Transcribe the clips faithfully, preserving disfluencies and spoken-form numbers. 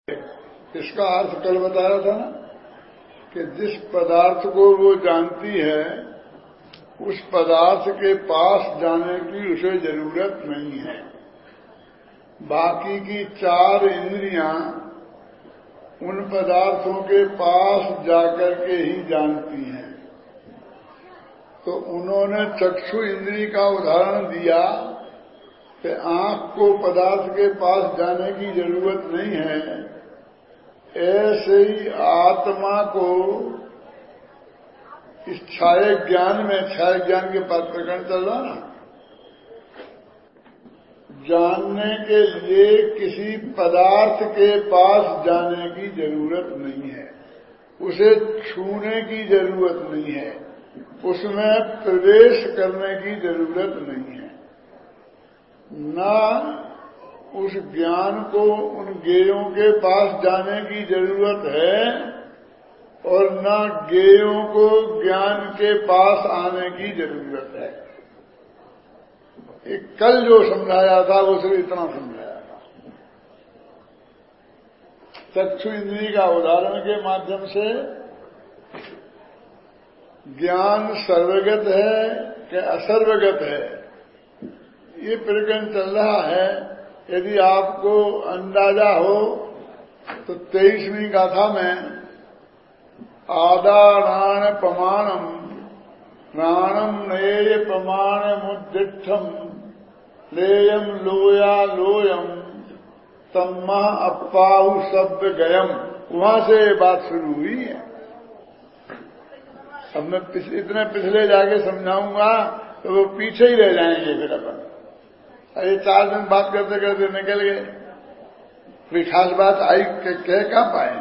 इसका अर्थ कल बताया था ना कि जिस पदार्थ को वो जानती है उस पदार्थ के पास जाने की उसे जरूरत नहीं है। बाकी की चार इंद्रियां उन पदार्थों के पास जाकर के ही जानती हैं। तो उन्होंने चक्षु इंद्री का उदाहरण दिया कि आंख को पदार्थ के पास जाने की जरूरत नहीं है। ऐसे ही आत्मा को इस छाये ज्ञान में, छाये ज्ञान के पास प्रकरण चल रहा ना, जानने के लिए किसी पदार्थ के पास जाने की जरूरत नहीं है, उसे छूने की जरूरत नहीं है, उसमें प्रवेश करने की जरूरत नहीं है। न उस ज्ञान को उन ज्ञेयों के पास जाने की जरूरत है और न ज्ञेयों को ज्ञान के पास आने की जरूरत है। एक कल जो समझाया था वो सिर्फ इतना समझाया था। चक्षु इंद्रिय का उदाहरण के माध्यम से ज्ञान सर्वगत है कि असर्वगत है, ये प्रकरण चल रहा है। यदि आपको अंदाजा हो तो तेईसवीं गाथा में आदानान प्रमाणम प्राणम नये प्रमाण मुद्दिठम लेयम लोया लोयम तम्मा अप्पाहु शब्द गयम, वहां से बात शुरू हुई है। अब मैं इतने पिछले जाके समझाऊंगा तो वो पीछे ही रह जाएंगे फिर अपन। अरे चार दिन बात करते करते निकल गए, कोई खास बात आई कह कह पाए।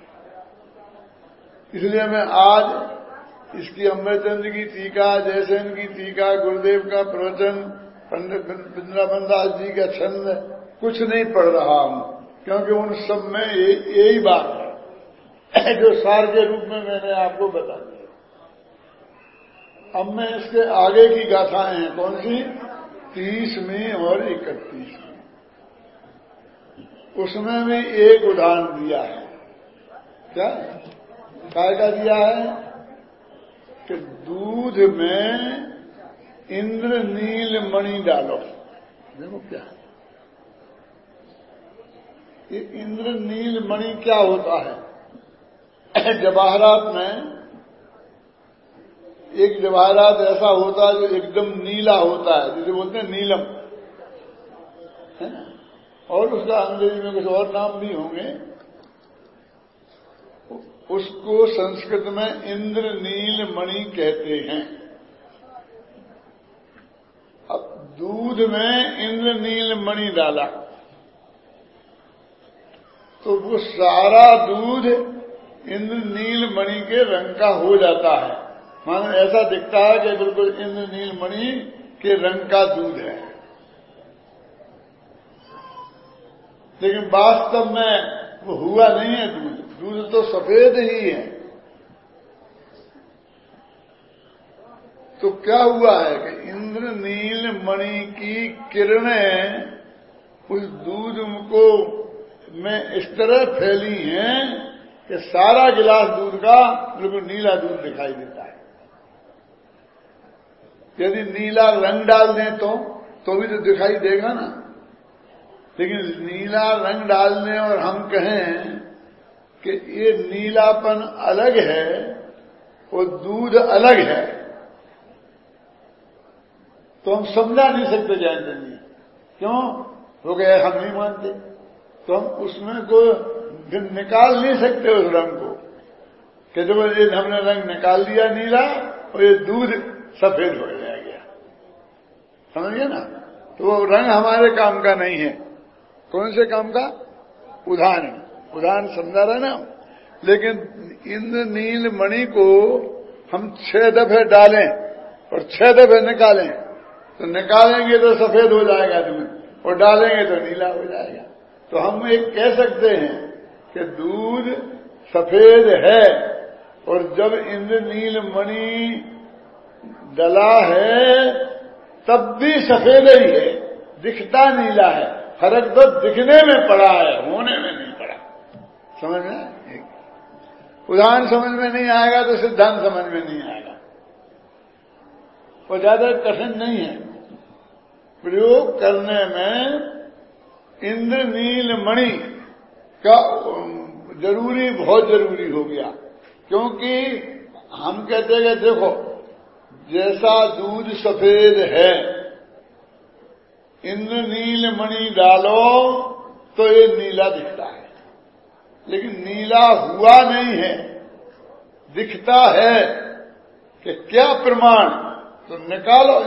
इसलिए मैं आज इसकी अमृतचंद्र की टीका, जयसेन की टीका, गुरुदेव का प्रवचन, पंडित वृंदावन दास जी का छंद कुछ नहीं पढ़ रहा हूं, क्योंकि उन सब में यही बात है जो सार के रूप में मैंने आपको बता दिया। अब मैं इसके आगे की गाथाएं हैं, कौन सी? तीसवीं और इकतीसवीं, उसमें भी एक उदाहरण दिया है। क्या काय का दिया है कि दूध में इंद्रनील मणि डालो। देखो क्या ये इंद्रनील मणि क्या होता है? जवाहरात में एक जवाहरात ऐसा होता है जो एकदम नीला होता है, जिसे बोलते हैं नीलम, है ना? और उसका अंग्रेजी में कुछ और नाम भी होंगे। उसको संस्कृत में इंद्रनील मणि कहते हैं। अब दूध में इंद्रनील मणि डाला तो वो सारा दूध इंद्रनील मणि के रंग का हो जाता है। मानो ऐसा दिखता है कि बिल्कुल इंद्रनील मणि के रंग का दूध है, लेकिन वास्तव में वो हुआ नहीं है। दूध दूध तो सफेद ही है। तो क्या हुआ है कि इंद्रनील मणि की किरणें उस दूध को में इस तरह फैली हैं कि सारा गिलास दूध का बिल्कुल नीला दूध दिखाई देता है। यदि नीला रंग डाल दें तो तो भी तो दिखाई देगा ना, लेकिन नीला रंग डालने और हम कहें कि ये नीलापन अलग है और दूध अलग है, तो हम समझा नहीं सकते जाएंगे। क्यों? हो गया हम नहीं मानते, तो हम उसमें को निकाल नहीं सकते उस रंग को कि जब ये हमने रंग निकाल दिया नीला और ये दूध सफेद हो गया, समझिए ना? तो वो रंग हमारे काम का नहीं है। कौन से काम का? उदाहरण उदाहरण समझा रहे ना। लेकिन इंद्रनील मणि को हम छह दफे डालें और छह दफे निकालें, तो निकालेंगे तो सफेद हो जाएगा दूध और डालेंगे तो नीला हो जाएगा। तो हम एक कह सकते हैं कि दूध सफेद है, और जब इंद्रनील मणि डला है तब भी सफेद ही है, दिखता नीला है। फर्क तो दिखने में पड़ा है, होने में नहीं पड़ा। समझ में? उदाहरण समझ में नहीं आएगा तो सिद्धांत समझ में नहीं आएगा। वो ज्यादा कठिन नहीं है। प्रयोग करने में इंद्रनील मणि का जरूरी, बहुत जरूरी हो गया। क्योंकि हम कहते हैं देखो, जैसा दूध सफेद है, इंद्रनील मणि डालो तो ये नीला दिखता है, लेकिन नीला हुआ नहीं है, दिखता है। कि क्या प्रमाण? तो निकालो,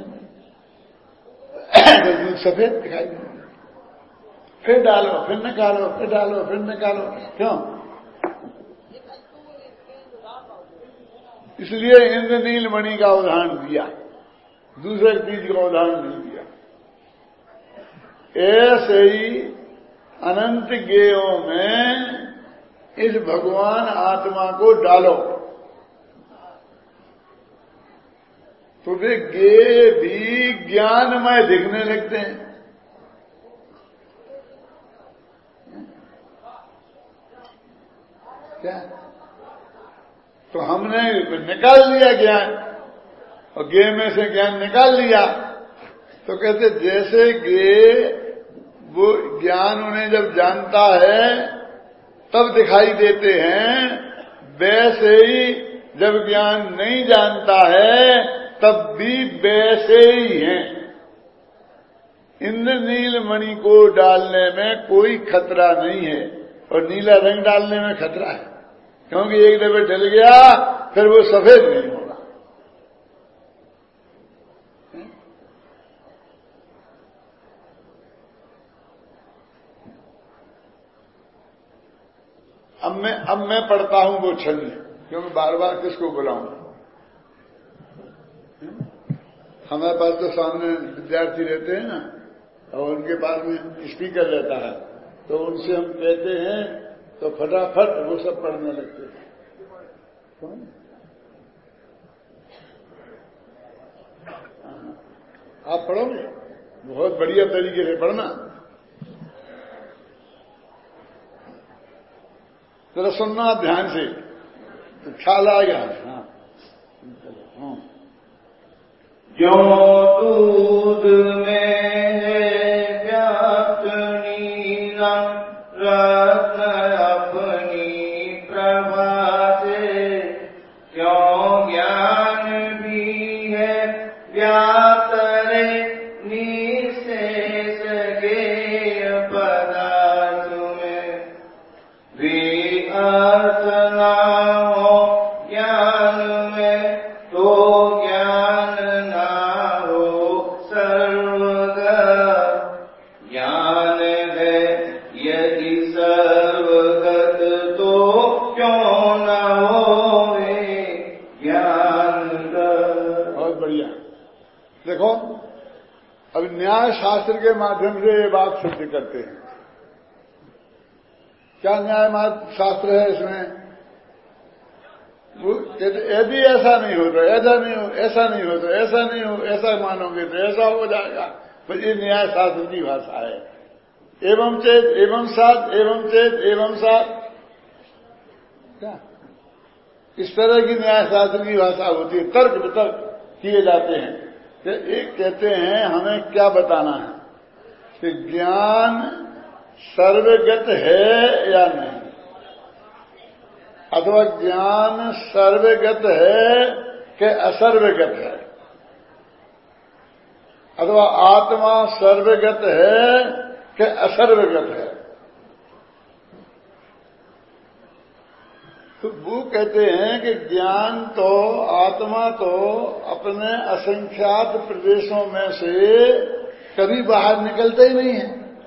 तो दूध सफेद दिखाई दे, फिर डालो, फिर निकालो, फिर डालो, फिर निकालो। क्यों? इसलिए इंद्रनील मणि का उदाहरण दिया, दूसरे चीज का उदाहरण नहीं दिया। ऐसे ही अनंत गेयों में इस भगवान आत्मा को डालो तो वे गे भी ज्ञानमय दिखने लगते हैं। क्या? तो हमने निकाल लिया ज्ञान, और गे में से ज्ञान निकाल लिया, तो कहते जैसे गे वो ज्ञान उन्हें जब जानता है तब दिखाई देते हैं, वैसे ही जब ज्ञान नहीं जानता है तब भी वैसे ही हैं। इंद्रनील मणि को डालने में कोई खतरा नहीं है, और नीला रंग डालने में खतरा है, क्योंकि एक दफे डल गया फिर वो सफेद नहीं होगा। अब मैं अब मैं पढ़ता हूं वो छंद, क्योंकि बार बार किसको बुलाऊं? हमारे पास तो सामने विद्यार्थी रहते हैं ना, और उनके पास में स्पीकर रहता है, तो उनसे हम कहते हैं तो फटाफट वो सब पढ़ने लगते हैं। आप पढ़ोगे? बहुत बढ़िया तरीके से पढ़ना। जरा सुनना ध्यान से, तो ख्याल आएगा। हाँ, हाँ। जो दूध में है व्याप्त नीला रत्न अपनी प्रभा से, क्यों ज्ञान भी है व्याप्त रे निशेष गेय पदार्थ में, वे अर्थ ना हो ज्ञान में तो ज्ञान ना हो सर्वगत। ज्ञान है यदि सर्वगत तो क्यों न हो ज्ञान। बहुत बढ़िया। देखो, अब न्याय शास्त्र के माध्यम से ये बात सिद्ध करते हैं। क्या न्याय शास्त्र है इसमें? यदि ऐसा नहीं हो तो ऐसा नहीं हो, ऐसा नहीं हो तो ऐसा नहीं हो, ऐसा मानोगे तो ऐसा हो जाएगा। तो ये न्याय शास्त्र की भाषा है। एवं चेत एवं सात, एवं चेत एवं सात, क्या इस तरह की न्याय शास्त्र की भाषा होती है। तर्क वितर्क किए जाते हैं। तो एक कहते हैं हमें क्या बताना है कि ज्ञान सर्वगत है या नहीं, अथवा ज्ञान सर्वगत है कि असर्वगत है, अथवा आत्मा सर्वगत है कि असर्वगत है। तो वो कहते हैं कि ज्ञान तो, आत्मा तो अपने असंख्यात प्रदेशों में से कभी बाहर निकलता ही नहीं है।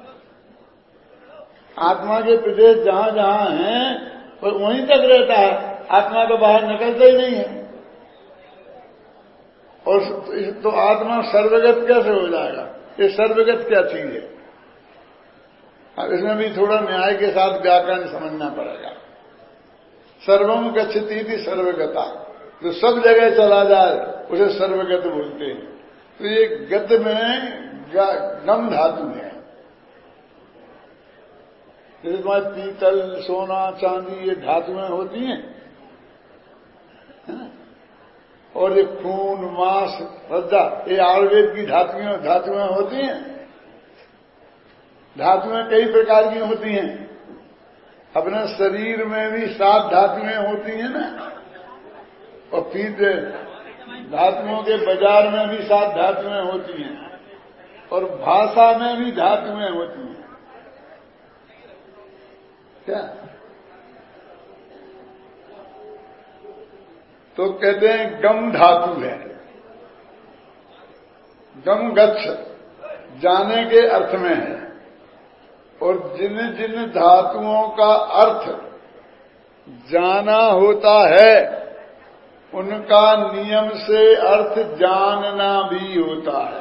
आत्मा के प्रदेश जहां जहां हैं वो वहीं तक रहता है, आत्मा तो बाहर निकलता ही नहीं है। और तो आत्मा सर्वगत कैसे हो जाएगा? ये सर्वगत क्या चीज है? अब इसमें भी थोड़ा न्याय के साथ व्याकरण समझना पड़ेगा। सर्वम गच्छति इति सर्वगता, जो सब जगह चला जाए उसे सर्वगत बोलते हैं। तो ये गत में गम धातु है, जैसे तुम्हारे पीतल, सोना, चांदी ये धातुएं होती हैं, है ना? और ये खून, मांस, रज्जा ये आयुर्वेद की धातुएं धातुएं होती हैं। धातुएं कई प्रकार की होती हैं। अपने शरीर में भी सात धातुएं होती हैं ना, और फिर धातुओं के बाजार में भी सात धातुएं होती हैं, और भाषा में भी धातुएं होती हैं। क्या? तो कहते हैं गम धातु है। गम गच्छ जाने के अर्थ में है, और जिन जिन धातुओं का अर्थ जाना होता है उनका नियम से अर्थ जानना भी होता है।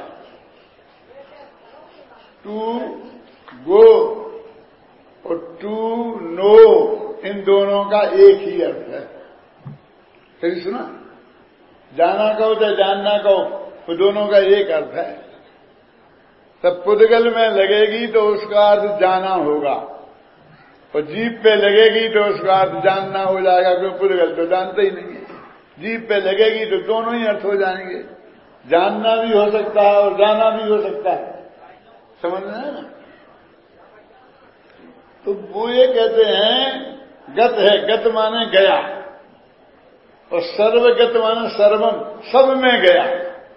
टू गो और टू नो इन दोनों का एक ही अर्थ है। कभी सुना? जाना कहो चाहे जानना कहो, वो दोनों का एक अर्थ है। तब पुद्गल में लगेगी तो उसका अर्थ जाना होगा, और जीभ पे लगेगी तो उसका अर्थ जानना हो जाएगा, क्योंकि पुद्गल तो जानते ही नहीं है। जीभ पे लगेगी तो दोनों ही अर्थ हो जाएंगे। जानना भी हो सकता है और जाना भी हो सकता है। समझ में है ना? तो वो ये कहते हैं गत है, गत माने गया, और सर्वगत माने सर्वम, सब में गया।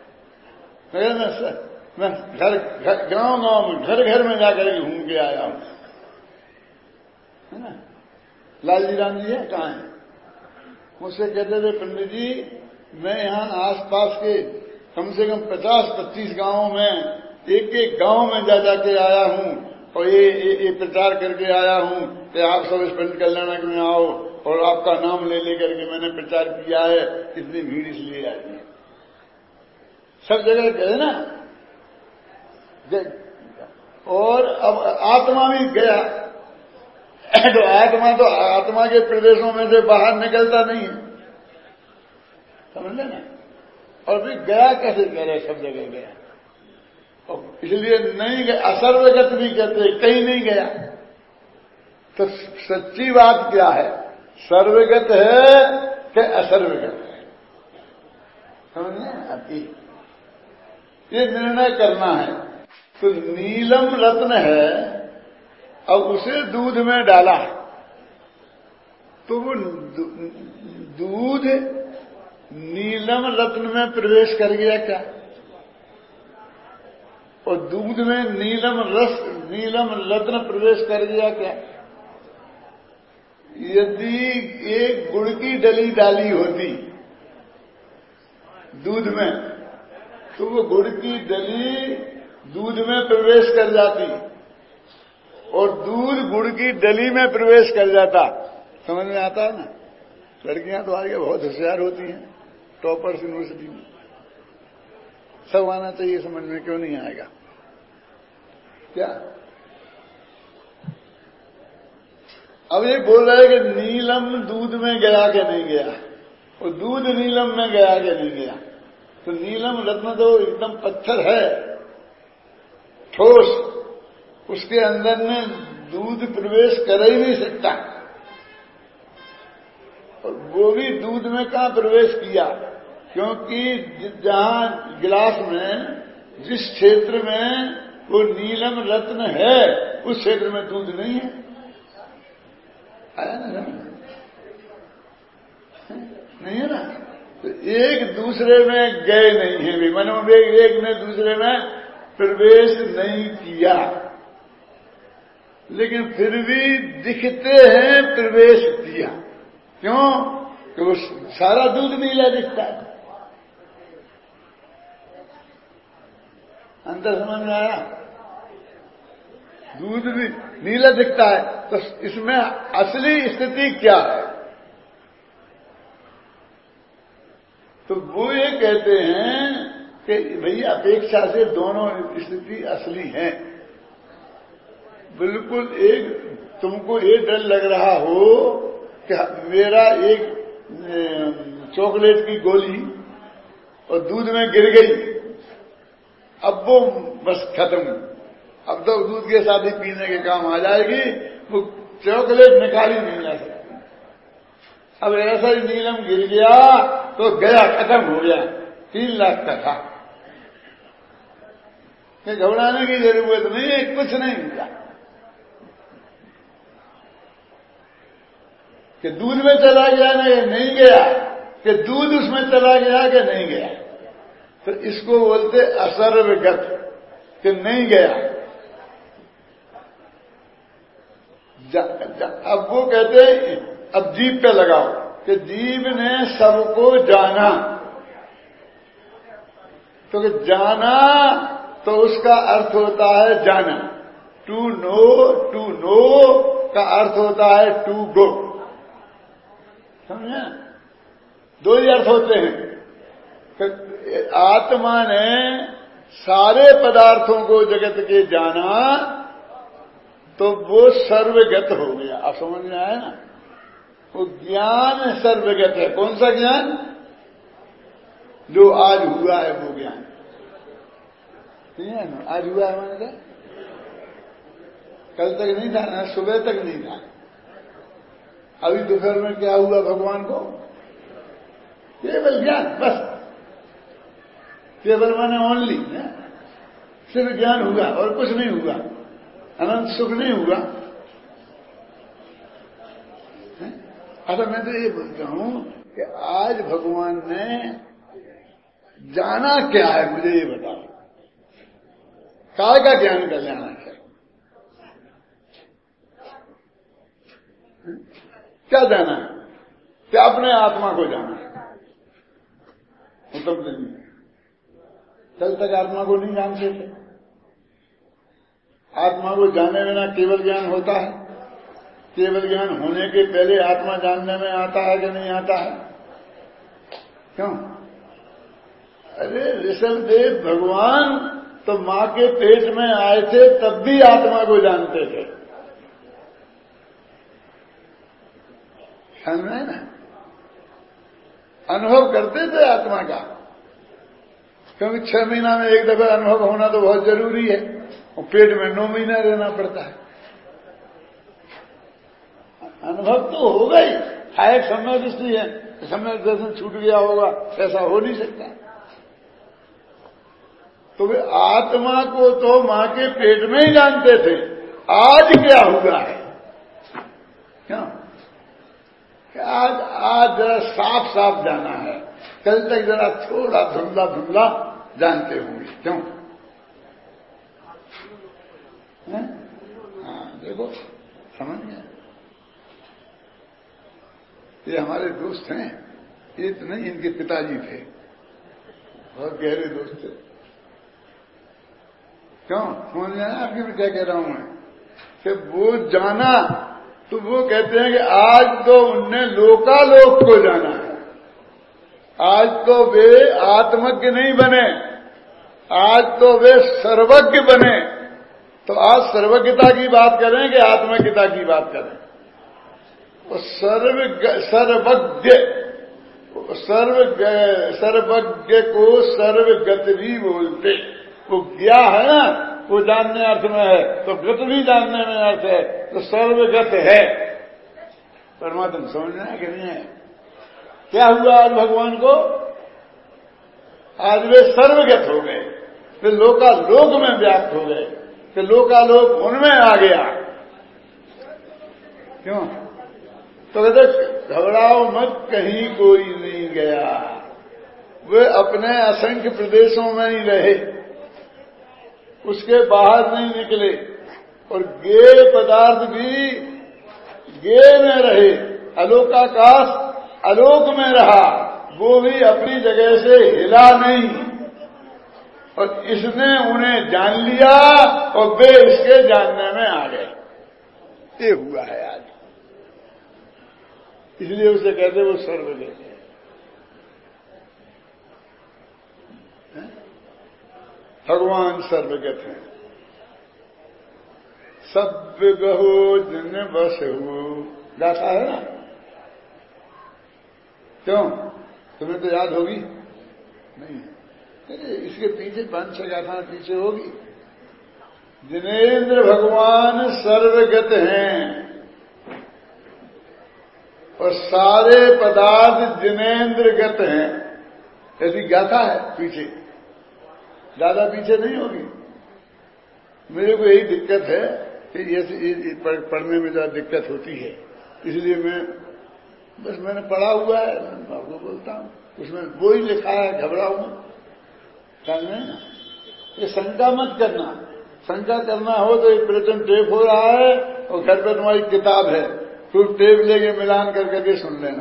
मैं घर गांव गांव में घर घर में जाकर के घूम के आया हूं, है ना? लालजी राम जी है, कहाँ है? मुझसे कहते थे पंडित जी मैं यहाँ आसपास के कम से कम पचास पच्चीस गांवों में एक एक गांव में जा जाके आया हूं, और ये, ये, ये प्रचार करके आया हूं कि आप सब इस पंच कल्याणक में आओ, और आपका नाम ले लेकर के मैंने प्रचार किया है, इतनी भीड़ इसलिए आई है। सब जगह कहे ना। और अब आत्मा भी गया, तो आत्मा तो आत्मा के प्रदेशों में से बाहर निकलता नहीं है, समझ लेना। और फिर गया कैसे कह रहे? सब जगह गया, और इसलिए नहीं गया। असर्वगत भी कहते, कहीं नहीं गया। तो सच्ची बात क्या है? सर्वगत है कि असर्वगत है? समझिए आपकी ये निर्णय करना है। तो नीलम रत्न है, अब उसे दूध में डाला, तो वो दूध नीलम रत्न में प्रवेश कर गया क्या? और दूध में नीलम रस, नीलम रत्न प्रवेश कर गया क्या? यदि एक गुड़ की डली डाली होती दूध में, तो वो गुड़ की डली दूध में प्रवेश कर जाती, और दूध गुड़ की डली में प्रवेश कर जाता। समझ में आता है ना? लड़कियां तो आगे बहुत होशियार होती हैं, टॉपर्स यूनिवर्सिटी में, सब आना चाहिए समझ में, क्यों नहीं आएगा? क्या अब ये बोल रहा है कि नीलम दूध में गया कि नहीं गया, और दूध नीलम में गया कि नहीं गया? तो नीलम रत्न तो एकदम पत्थर है, ठोस, उसके अंदर में दूध प्रवेश कर ही नहीं सकता, और वो भी दूध में कहां प्रवेश किया? क्योंकि जहां गिलास में, जिस क्षेत्र में वो नीलम रत्न है, उस क्षेत्र में दूध नहीं है। आया ना? नहीं है ना? तो एक दूसरे में गए नहीं है भी, मनोवेग एक ने दूसरे में प्रवेश नहीं किया, लेकिन फिर भी दिखते हैं प्रवेश किया। क्यों? कि वो सारा दूध नीला दिखता है। अंतर समझ में आया? दूध भी नीला दिखता है, तो इसमें असली स्थिति क्या है? तो वो ये कहते हैं कि भई अपेक्षा से दोनों स्थिति असली हैं। बिल्कुल एक तुमको ये डर लग रहा हो कि मेरा एक चॉकलेट की गोली और दूध में गिर गई, अब वो बस खत्म, अब तो दूध के साथ ही पीने के काम आ जाएगी, वो चॉकलेट निकाली नहीं जा सकती। अब ऐसा ही नीलम गिर गया तो गया, खत्म हो गया, तीन लाख का था। घबराने की जरूरत नहीं है, कुछ नहीं हुआ। कि दूध में चला गया नहीं, नहीं गया, कि दूध उसमें चला गया कि नहीं गया, तो इसको बोलते असर्वगत, कि नहीं गया। जा, जा, अब वो कहते हैं अब जीभ पे लगाओ कि जीभ ने सबको जाना, तो कि जाना तो उसका अर्थ होता है जाना। टू नो, टू नो का अर्थ होता है टू गो। समझे? दो ही अर्थ होते हैं। आत्मा ने सारे पदार्थों को जगत के जाना तो वो सर्वगत हो गया। आप समझ में आया ना? वो ज्ञान सर्वगत है। कौन सा ज्ञान? जो आज हुआ है वो ज्ञान। नहीं है ना? आज हुआ है मैंने कहा, कल तक नहीं था ना, सुबह तक नहीं था। अभी दोपहर में क्या हुआ भगवान को? केवल ज्ञान, बस। केवल माने ओनली, सिर्फ ज्ञान हुआ और कुछ नहीं हुआ। अनंत सुख नहीं हुआ। अच्छा, मैं तो ये बोलता हूं कि आज भगवान ने जाना क्या है, मुझे ये बताओ। काय का ज्ञान कर लेना है? क्या जाना है? क्या अपने आत्मा को जाना है? उत्तम नहीं। कल तक आत्मा को नहीं जानते थे। आत्मा को जाने बिना केवल ज्ञान होता है? केवल ज्ञान होने के पहले आत्मा जानने में आता है कि नहीं आता है? क्यों? अरे ऋषभदेव भगवान तो मां के पेट में आए थे, तब भी आत्मा को जानते थे। समझे ना? अनुभव करते थे आत्मा का, क्योंकि छह महीना में एक दफा अनुभव होना तो बहुत जरूरी है, और पेट में नौ महीना रहना पड़ता है। अनुभव तो होगा ही। हाँ, एक समय दृष्टि है, समय दर्शन छूट गया होगा, ऐसा हो नहीं सकता। तो वे आत्मा को तो मां के पेट में ही जानते थे। आज क्या हुआ है? क्यों? आज आज जरा साफ साफ जाना है, कल तक जरा थोड़ा धुंधला धुंधला जानते होंगे। क्यों? हाँ, देखो, समझ गए? ये हमारे दोस्त हैं, ये तो नहीं, इनके पिताजी थे, बहुत गहरे दोस्त थे। क्यों? समझ गए ना आपकी मैं क्या कह रहा हूं मैं? कि वो जाना तो वो कहते हैं कि आज तो उनने लोकालोक को जाना है। आज तो वे आत्मज्ञ नहीं बने, आज तो वे सर्वज्ञ बने। तो आज सर्वज्ञता की बात करें कि आत्मज्ञता की बात करें? तो सर्व सर्वज्ञ सर्व सर्वज्ञ को सर्वगत भी बोलते। वो ज्ञा है ना, वो जानने अर्थ में है, तो गत भी जानने में अर्थ है, तो सर्वगत है। परमात्मा समझना है कि नहीं है? क्या हुआ आज भगवान को? आज वे सर्वगत हो गए, फिर लोकालोक में व्याप्त हो गए, फिर लोकालोक उनमें आ गया। क्यों? तो कहते घबराओ मत, कहीं कोई नहीं गया। वे अपने असंख्य प्रदेशों में ही रहे, उसके बाहर नहीं निकले, और गे पदार्थ भी गे में रहे। अलोकाकाश आलोक में रहा, वो भी अपनी जगह से हिला नहीं, और इसने उन्हें जान लिया और वे इसके जानने में आ गए। ये हुआ है आज, इसलिए उसे कहते वो सर्वगत है। भगवान सर्वगत है। सब गहो जिन बस हो, गाता है ना? क्यों? तुम्हें तो याद होगी नहीं? इसके पीछे पांच छह गाथा पीछे होगी। जिनेन्द्र भगवान सर्वगत हैं, और सारे पदार्थ जिनेन्द्रगत हैं, ऐसी गाथा है पीछे, ज्यादा पीछे नहीं होगी। मेरे को यही दिक्कत है कि ऐसी पढ़ने में ज्यादा दिक्कत होती है, इसलिए मैं बस मैंने पढ़ा हुआ है, मैं आपको बोलता हूं, उसमें वो ही लिखा है, घबराऊं करने। ये शंका मत करना, शंका करना हो तो एक प्रवचन टेप हो रहा है और घर पर तुम्हारी किताब है, तो टेप लेके मिलान कर करके सुन लेना।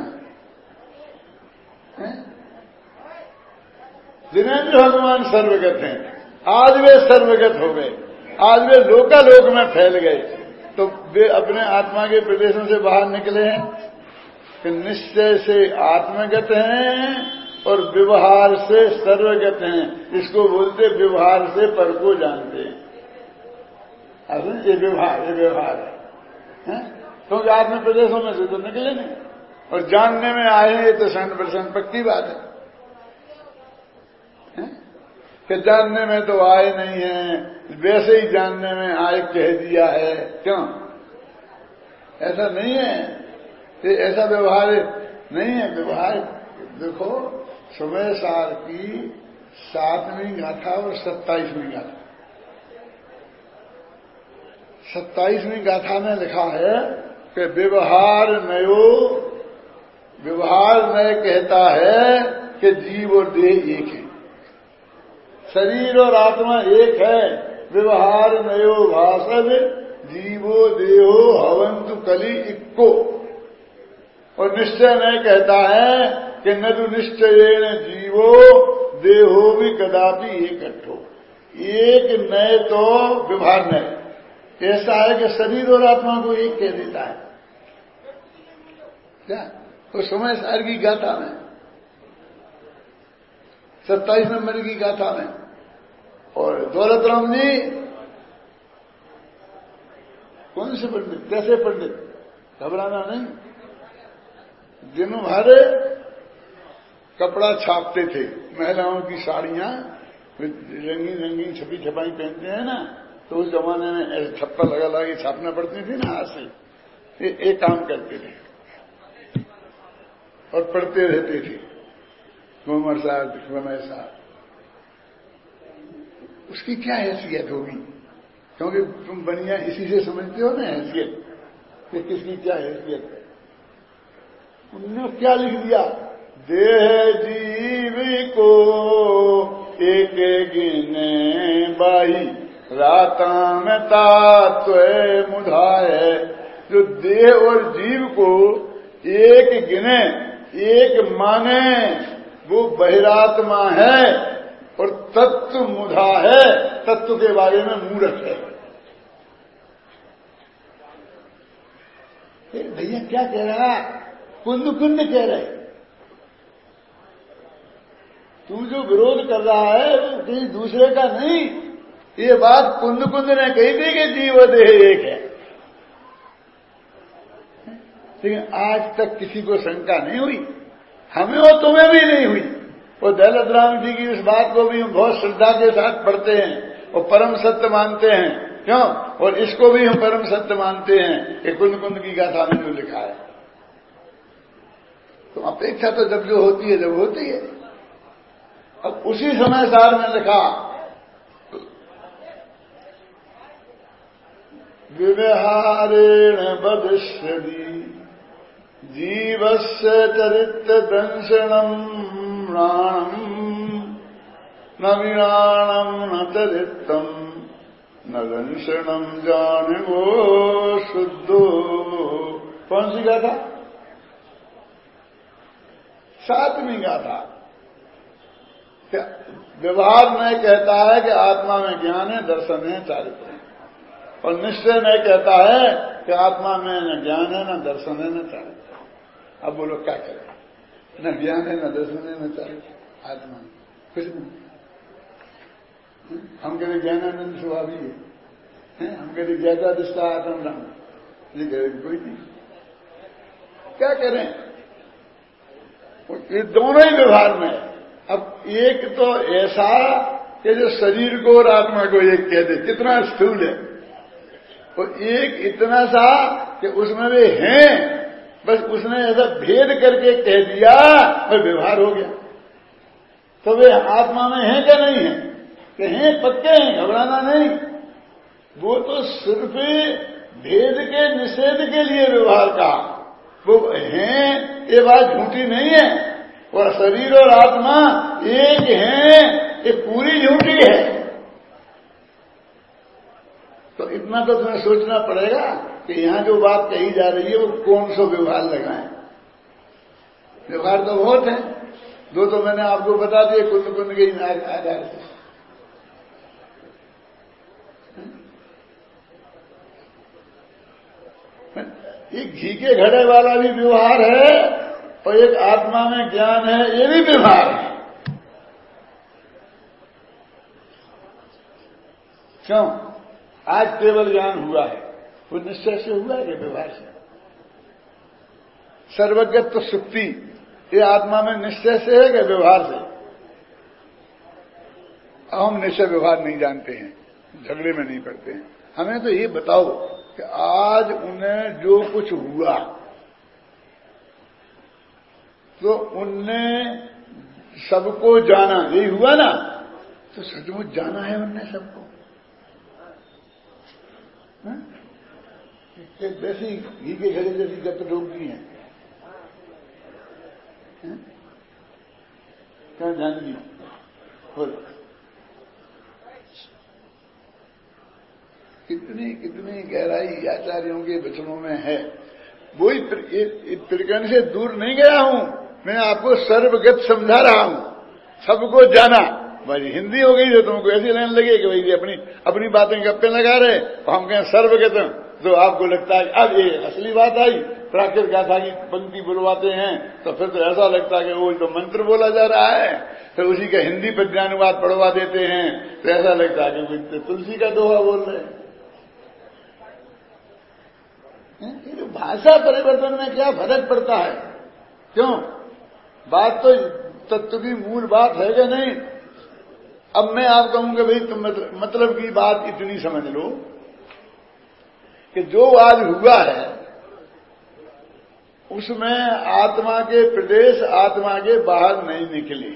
जिनेन्द्र भगवान सर्वगत हैं, आज वे सर्वगत हो गए, आज वे लोकालोक में फैल गए, तो वे अपने आत्मा के प्रदेशों से बाहर निकले हैं कि निश्चय से आत्मगत हैं और व्यवहार से सर्वगत हैं। इसको बोलते व्यवहार से पर को जानते हैं। ये व्यवहार ये व्यवहार है, क्योंकि आत्म प्रदेशों में से तो निकले नहीं, और जानने में आए हैं, ये तो सौ परसेंट पक्की बात है, है? कि जानने में तो आए नहीं है, वैसे ही जानने में आए कह दिया है। क्यों? ऐसा नहीं है, ये ऐसा व्यवहार नहीं है। व्यवहार देखो, समय सार की सातवीं गाथा और सत्ताईसवीं गाथा, सत्ताईसवीं गाथा में लिखा है कि व्यवहार नयो, व्यवहार नय कहता है कि जीव और देह एक है, शरीर और आत्मा एक है। व्यवहार नयो भाषण जीवो देहो हवंतु कली इक्को। और निश्चय नय कहता है कि न तो निश्चयेन जीवो देहो भी कदापि इकट्ठो। एक नय तो व्यवहार नय ऐसा है कि शरीर और आत्मा को एक कह देता है। क्या तो समय सार की गाथा में, सत्ताईस नंबर की गाथा में। और दौलत राम जी कौन से पंडित, कैसे पंडित, घबराना नहीं, दिनों भर कपड़ा छापते थे, महिलाओं की साड़ियां रंगीन रंगीन छपी छपाई पहनते हैं ना, तो उस जमाने में ऐसे छप्पा लगा लगा के छापना पड़ती थी ना, हाथ से एक काम करते थे और पढ़ते रहते थे कुंवर साहब समय साहब। उसकी क्या हैसियत होगी, क्योंकि तुम बनिया इसी से समझते हो ना हैसियत, कि किसकी क्या हैसियत है। उन्होंने क्या लिख दिया, देह जीव को एक गिने बाई राता में तात्व मुधाए। जो देह और जीव को एक गिने, एक माने, वो बहिरात्मा है और तत्व मुधा है, तत्व के बारे में मूर्ख है। भैया क्या कह रहा है, कुंद कुंद कह रहे, तू जो विरोध कर रहा है वो कहीं दूसरे का नहीं, ये बात कुंद कुंद ने कही थी कि जीव देह एक है। लेकिन आज तक किसी को शंका नहीं हुई, हमें और तुम्हें भी नहीं हुई। और दौलत राम जी की इस बात को भी हम बहुत श्रद्धा के साथ पढ़ते हैं और परम सत्य मानते हैं। क्यों? और इसको भी हम परम सत्य मानते हैं कि कुंद कुंद की गाथा में जो लिखा है। तो अपेक्षा तो जब जो होती है जब होती है। अब उसी समय सार में लिखा, व्यवहारेण बधिष्यति जीवस्य चरित्र दंशनम प्राणम न विराणम न चरित्रम न दंशनम जानो शुद्धो। कौन सी गाथा? सातवीं गाथा। व्यवहार में कहता है कि आत्मा में ज्ञान है, दर्शन है, चारित्र है, और निश्चय में कहता है कि आत्मा में न ज्ञान है, न दर्शन है, न चारित्र। अब वो लोग क्या करें, न ज्ञान है, न दर्शन है, न चारित्र, आत्मा कुछ नहीं। हम कहते ज्ञानानंद स्वभावी है, हम कहते ज्ञाता दृष्टा आत्म राम, ये कहे कोई नहीं। क्या करें, ये दोनों ही व्यवहार में है। अब एक तो ऐसा कि जो शरीर को और आत्मा को एक कह दे, कितना स्थूल है, और एक इतना सा कि उसमें वे हैं बस उसने ऐसा भेद करके कह दिया और व्यवहार हो गया। तो वे आत्मा में हैं क्या नहीं है? कि हैं, पक्के हैं, घबराना नहीं। वो तो सिर्फ भेद के निषेध के लिए व्यवहार का, वो हैं ये बात झूठी नहीं है। और शरीर और आत्मा एक है, ये पूरी झूठी है। तो इतना तो तुम्हें सोचना पड़ेगा कि यहां जो बात कही जा रही है वो कौन सा व्यवहार लगाए। व्यवहार तो बहुत है, दो तो मैंने आपको बता दिए कुंद कुंद के आधार से। एक घी के घड़े वाला भी व्यवहार है और एक आत्मा में ज्ञान है, ये भी व्यवहार है। क्यों? आज केवल ज्ञान हुआ है, वो निश्चय से हुआ है कि व्यवहार से? सर्वज्ञत्व सुक्ति ये आत्मा में निश्चय से है कि व्यवहार से? अब हम निश्चय व्यवहार नहीं जानते हैं, झगड़े में नहीं पड़ते हैं। हमें तो ये बताओ कि आज उन्हें जो कुछ हुआ तो उनने सबको जाना, यही हुआ ना? तो सचमुच जाना है उनने सबको? वैसी घी के घड़े जैसी गप रोक दी है, क्या जान दी? कितनी कितनी गहराई आचार्यों के वचनों में है। वही प्रकरण से दूर नहीं गया हूं मैं, आपको सर्वगत समझा रहा हूं। सबको जाना, भाई हिंदी हो गई तो तुमको ऐसी लाइन लगे कि भाई अपनी अपनी बातें गप्पे लगा रहे, तो हम कहें सर्वगत, तो आपको लगता है अब ये असली बात आई। प्राकृत गाथा की पंक्ति बुलवाते हैं तो फिर तो ऐसा लगता है कि वो तो मंत्र बोला जा रहा है। फिर उसी का हिंदी पद्यानुवाद पढ़वा देते हैं तो ऐसा लगता है कि तुलसी का दोहा बोल रहे हैं। ये जो भाषा परिवर्तन में क्या फर्क पड़ता है? क्यों? बात तो तत्व की मूल बात है कि नहीं? अब मैं आप कहूंगा भाई तुम मतलब की बात इतनी समझ लो कि जो आज हुआ है उसमें आत्मा के प्रदेश आत्मा के बाहर नहीं निकली,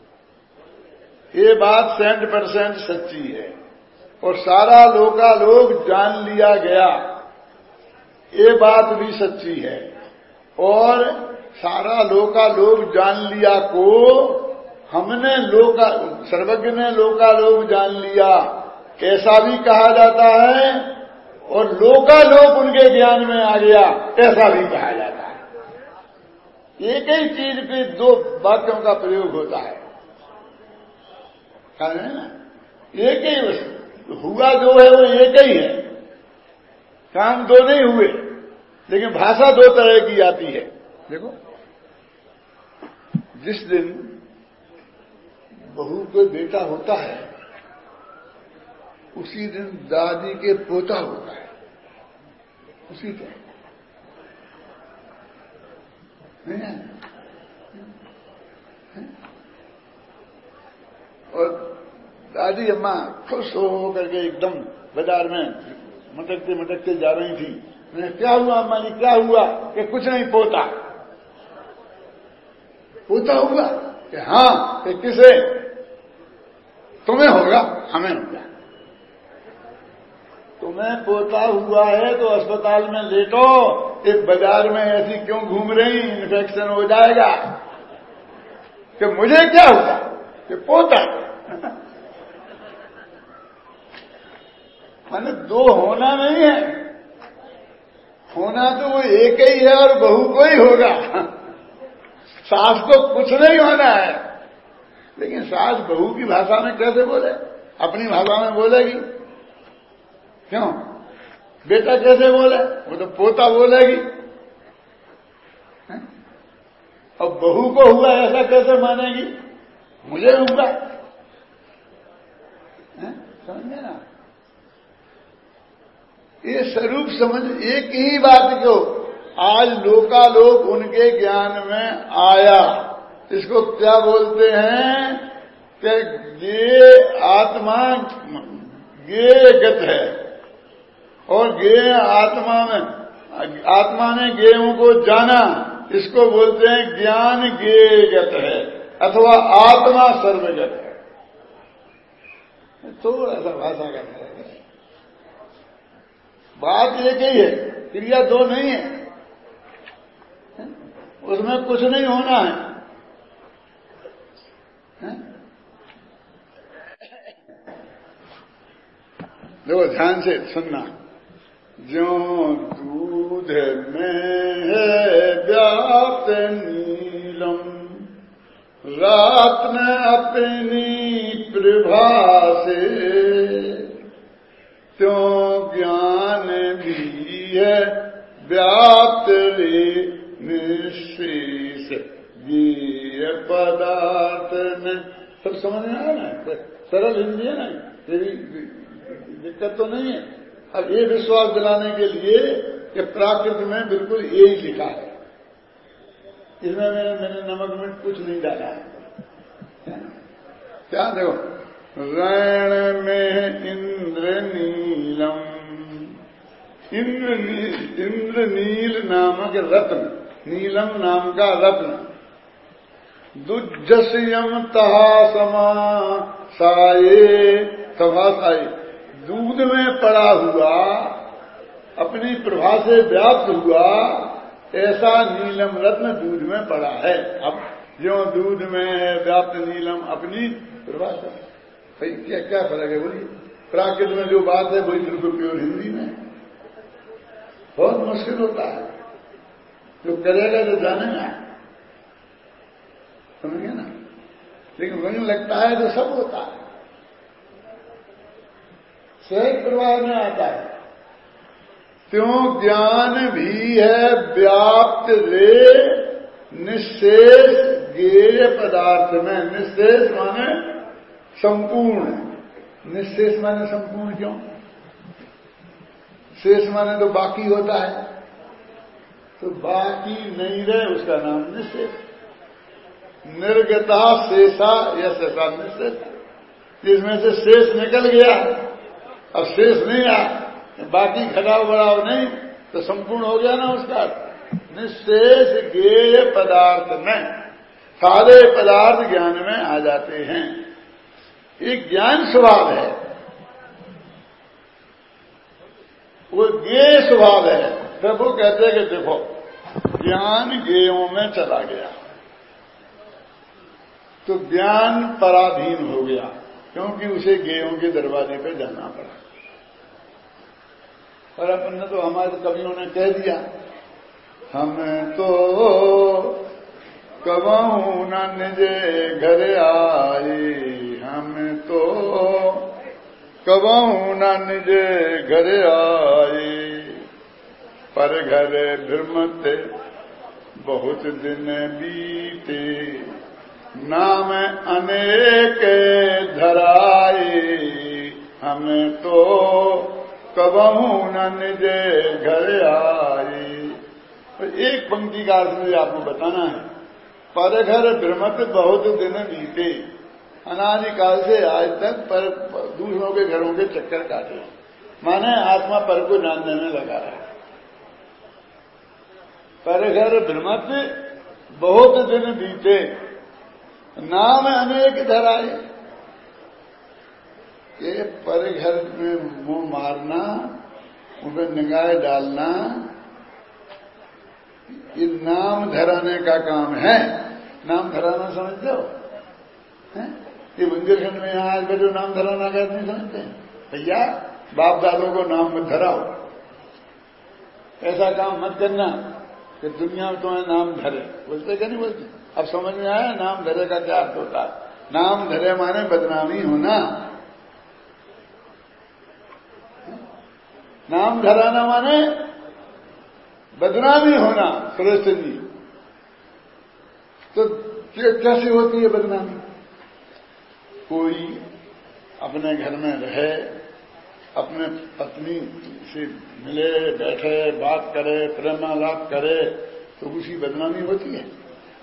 ये बात सेंट परसेंट सच्ची है। और सारा लोकालोक जान लिया गया, ये बात भी सच्ची है। और सारा लोकालोक जान लिया को हमने लोका सर्वज्ञ ने लोकालोक जान लिया, ऐसा भी कहा जाता है। और लोकालोक उनके ज्ञान में आ गया, ऐसा भी कहा जाता है। एक ही चीज पे दो वाक्यों का प्रयोग होता है, कहा है ना? एक ही हुआ जो है वो एक ही है, काम दो नहीं हुए, लेकिन भाषा दो तरह की आती है। देखो, जिस दिन बहू को बेटा होता है उसी दिन दादी के पोता होता है, उसी दिन नहीं है? और दादी अम्मा खुश हो करके एकदम बाजार में मटकते मटकते जा रही थी। मैंने क्या हुआ अम्मा जी, क्या हुआ? कि कुछ नहीं, पोता पोता हुआ। कि हाँ, कि किसे? तुम्हें होगा, हमें होगा। तुम्हें पोता हुआ है तो अस्पताल में लेटो, इस बाजार में ऐसी क्यों घूम रही, इन्फेक्शन हो जाएगा। कि मुझे क्या होगा? कि पोता। माने दो होना नहीं है, होना तो वो एक ही है और बहू को ही होगा। सास को कुछ नहीं होना है, लेकिन सास बहू की भाषा में कैसे बोले? अपनी भाषा में बोलेगी। क्यों? बेटा कैसे बोले? वो तो पोता बोलेगी। और बहू को हुआ ऐसा कैसे मानेगी? मुझे हुआ, समझे ना? ये स्वरूप समझ, एक ही बात को आज लोकालोक उनके ज्ञान में आया। इसको क्या बोलते हैं? कि ये आत्मा गेय गत है और गेय आत्मा में आत्मा ने गेयों को जाना, इसको बोलते हैं ज्ञान गेयगत है, अथवा आत्मा सर्वगत है। थोड़ा सा भाषा का फर्क है, बात एक ही है, क्रिया दो नहीं है, उसमें कुछ नहीं होना है, है? देखो ध्यान से सुनना। ज्यों दूध में है व्याप्त नीलम, रात में अपनी प्रभा से, त्यों ज्ञान भी है व्याप्त रे निशेष ये पदार्थ में। सब समझ में आया ना, सरल हिंदी है ना, तेरी दिक्कत तो नहीं है। अब ये विश्वास दिलाने के लिए कि प्राकृत में बिल्कुल यही लिखा है, इसमें मैंने मैंने नमक मिर्च कुछ नहीं डाला है। क्या देखो, रण में इंद्र नीलम, इंद्र नील, इंद्र नील नामक रत्न, नीलम नाम का रत्न, दुज्जस्यम तहा समा साये, सभा साये, दूध में पड़ा हुआ, अपनी प्रभा से व्याप्त हुआ, ऐसा नीलम रत्न दूध में पड़ा है। अब जो दूध में व्याप्त नीलम अपनी प्रभा से, भाई क्या क्या फर्क है बोलिए। प्राकृत में जो बात है वही बिल्कुल प्योर हिंदी में, बहुत मुश्किल होता है, जो करेगा तो जानेगा, समझिए ना। लेकिन वही लगता है तो सब होता है, सहज प्रभाव में आता है। त्यों ज्ञान भी है व्याप्त रे निशेष गेय पदार्थ में। निशेष माने संपूर्ण, निशेष माने संपूर्ण क्यों? शेष माने तो बाकी होता है, तो बाकी नहीं रहे उसका नाम निशेष। निर्गता शेषा या शेषा निशेष, जिसमें से शेष निकल गया, अब शेष नहीं आया, बाकी घटाव बढ़ाव नहीं, तो संपूर्ण हो गया ना उसका। निशेष गेय पदार्थ में, सारे पदार्थ ज्ञान में आ जाते हैं। एक ज्ञान स्वभाव है, वो गेय स्वभाव है। फिर वो कहते हैं कि देखो ज्ञान गेयों में चला गया तो ज्ञान पराधीन हो गया, क्योंकि उसे गेयों के दरवाजे पे जाना पड़ा। और अपन ने तो, हमारे कवियों ने कह दिया, हम तो कबहू न निजे घर आए, हम तो कबहू न निजे घर आए, पर घर भ्रमत बहुत दिन बीते, नाम अनेक धराए, हम तो कबहू न निजे घर आए। तो एक पंक्ति का अर्थ मुझे आपको बताना है। पर घर भ्रमत बहुत दिन बीते, अनादिकाल से आज तक पर दूसरों के घरों के चक्कर काटे, माने आत्मा पर को जानने में लगा है। पर घर भ्रमत बहुत दिन बीते, नाम अनेक धराए। ये पर घर में मुंह मारना, उनपे निगाह डालना, ये नाम धराने का काम है। नाम धराना समझते हो? है? ये बुंदेलखंड में यहाँ आज बैठे नाम धराना का नहीं समझते हैं? भैया बाप दादों को नाम मत धराओ, ऐसा काम मत करना कि दुनिया में तुम्हें नाम धरे। बोलते क्या नहीं बोलते? अब समझ में आया नाम धरे का क्या अर्थ होता है? नाम धरे माने बदनामी होना, नाम धराना माने बदनामी होना। सुरेश जी, तो कैसे होती है बदनामी? कोई अपने घर में रहे, अपने पत्नी से मिले, बैठे, बात करे, प्रेमालाप करे, तो उसी बदनामी होती है।